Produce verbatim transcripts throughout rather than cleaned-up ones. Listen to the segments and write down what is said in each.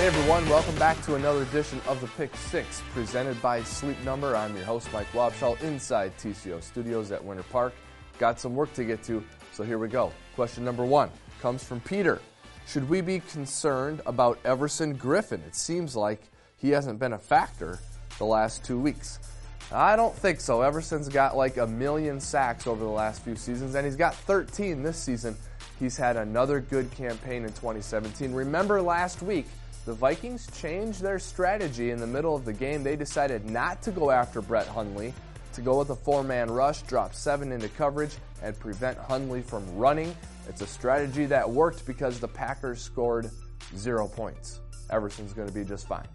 Hey everyone, welcome back to another edition of the Pick Six, presented by Sleep Number. I'm your host, Mike Wobschall, inside T C O Studios at Winter Park. Got some work to get to, so here we go. Question number one comes from Peter. Should we be concerned about Everson Griffen? It seems like he hasn't been a factor the last two weeks. I don't think so. Everson's got like a million sacks over the last few seasons, and he's got thirteen this season. He's had another good campaign in twenty seventeen. Remember last week, the Vikings changed their strategy in the middle of the game. They decided not to go after Brett Hundley, to go with a four-man rush, drop seven into coverage, and prevent Hundley from running. It's a strategy that worked because the Packers scored zero points. Everson's going to be just fine.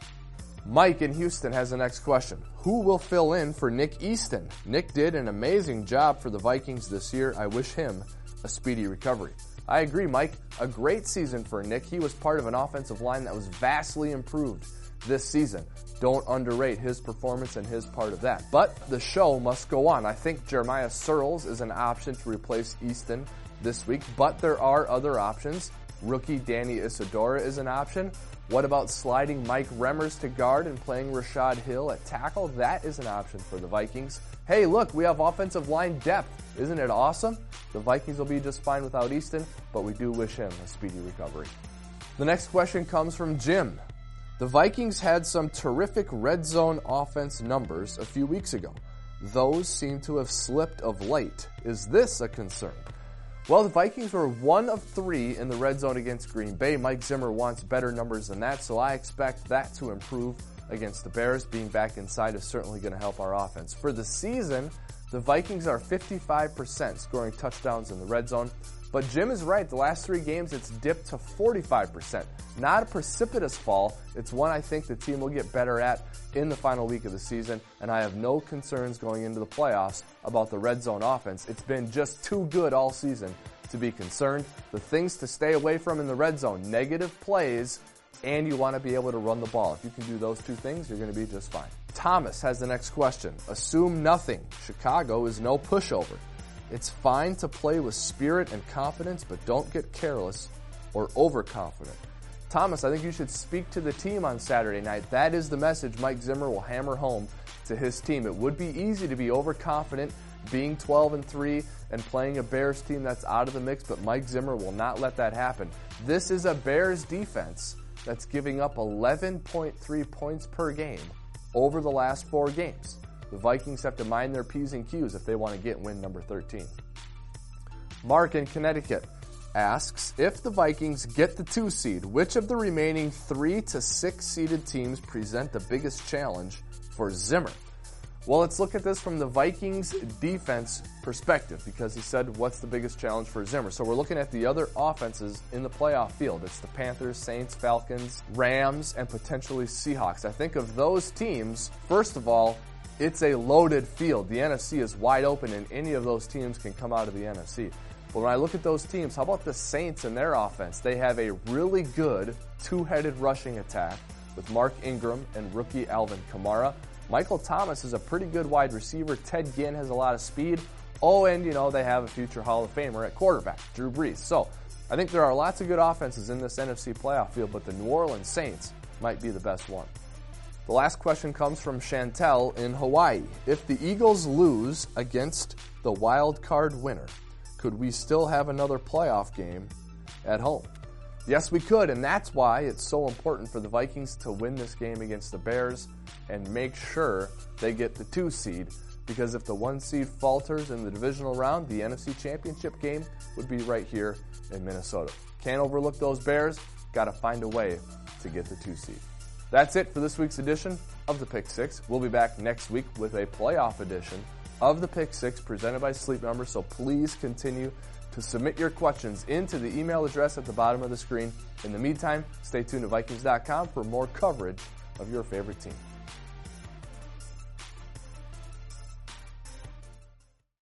Mike in Houston has the next question. Who will fill in for Nick Easton? Nick did an amazing job for the Vikings this year. I wish him a speedy recovery. I agree, Mike. A great season for Nick. He was part of an offensive line that was vastly improved this season. Don't underrate his performance and his part of that. But the show must go on. I think Jeremiah Searles is an option to replace Easton this week, but there are other options. Rookie Danny Isidora is an option. What about sliding Mike Remmers to guard and playing Rashad Hill at tackle? That is an option for the Vikings. Hey, look, we have offensive line depth. Isn't it awesome? The Vikings will be just fine without Easton, but we do wish him a speedy recovery. The next question comes from Jim. The Vikings had some terrific red zone offense numbers a few weeks ago. Those seem to have slipped of late. Is this a concern? Well, the Vikings were one of three in the red zone against Green Bay. Mike Zimmer wants better numbers than that, so I expect that to improve against the Bears. Being back inside is certainly going to help our offense. For the season, the Vikings are fifty-five percent scoring touchdowns in the red zone. But Jim is right. The last three games, it's dipped to forty-five percent. Not a precipitous fall. It's one I think the team will get better at in the final week of the season, and I have no concerns going into the playoffs about the red zone offense. It's been just too good all season to be concerned. The things to stay away from in the red zone, negative plays, and you want to be able to run the ball. If you can do those two things, you're going to be just fine. Thomas has the next question. Assume nothing. Chicago is no pushover. It's fine to play with spirit and confidence, but don't get careless or overconfident. Thomas, I think you should speak to the team on Saturday night. That is the message Mike Zimmer will hammer home to his team. It would be easy to be overconfident, being twelve and three and playing a Bears team that's out of the mix, but Mike Zimmer will not let that happen. This is a Bears defense that's giving up eleven point three points per game over the last four games. The Vikings have to mind their P's and Q's if they want to get win number thirteen. Mark in Connecticut asks, if the Vikings get the two seed, which of the remaining three to six seeded teams present the biggest challenge for Zimmer? Well, let's look at this from the Vikings defense perspective, because he said, what's the biggest challenge for Zimmer? So we're looking at the other offenses in the playoff field. It's the Panthers, Saints, Falcons, Rams, and potentially Seahawks. I think of those teams, first of all, it's a loaded field. The N F C is wide open, and any of those teams can come out of the N F C. But when I look at those teams, how about the Saints and their offense? They have a really good two-headed rushing attack with Mark Ingram and rookie Alvin Kamara. Michael Thomas is a pretty good wide receiver. Ted Ginn has a lot of speed. Oh, and, you know, they have a future Hall of Famer at quarterback, Drew Brees. So I think there are lots of good offenses in this N F C playoff field, but the New Orleans Saints might be the best one. The last question comes from Chantel in Hawaii. If the Eagles lose against the wild card winner, could we still have another playoff game at home? Yes, we could, and that's why it's so important for the Vikings to win this game against the Bears and make sure they get the two seed, because if the one seed falters in the divisional round, the N F C Championship game would be right here in Minnesota. Can't overlook those Bears. Got to find a way to get the two seed. That's it for this week's edition of the Pick Six. We'll be back next week with a playoff edition of the Pick Six presented by Sleep Number, so please continue to submit your questions into the email address at the bottom of the screen. In the meantime, stay tuned to Vikings dot com for more coverage of your favorite team.